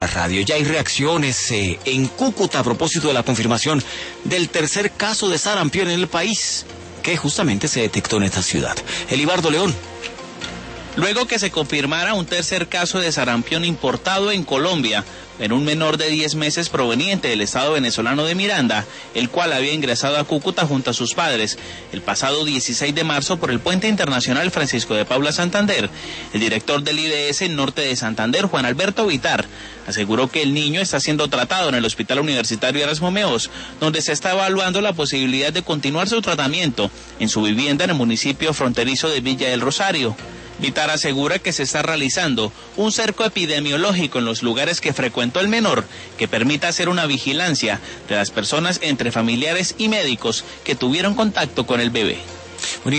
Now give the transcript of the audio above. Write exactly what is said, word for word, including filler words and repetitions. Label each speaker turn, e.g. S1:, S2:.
S1: Radio. Ya hay reacciones eh, en Cúcuta a propósito de la confirmación del tercer caso de sarampión en el país, que justamente se detectó en esta ciudad. Elibardo León.
S2: Luego que se confirmara un tercer caso de sarampión importado en Colombia, en un menor de diez meses proveniente del estado venezolano de Miranda, el cual había ingresado a Cúcuta junto a sus padres el pasado dieciséis de marzo por el Puente Internacional Francisco de Paula Santander, el director del I D S Norte de Santander, Juan Alberto Vitar, aseguró que el niño está siendo tratado en el Hospital Universitario Erasmo Meos, donde se está evaluando la posibilidad de continuar su tratamiento en su vivienda en el municipio fronterizo de Villa del Rosario. Vitar asegura que se está realizando un cerco epidemiológico en los lugares que frecuentó el menor, que permita hacer una vigilancia de las personas entre familiares y médicos que tuvieron contacto con el bebé.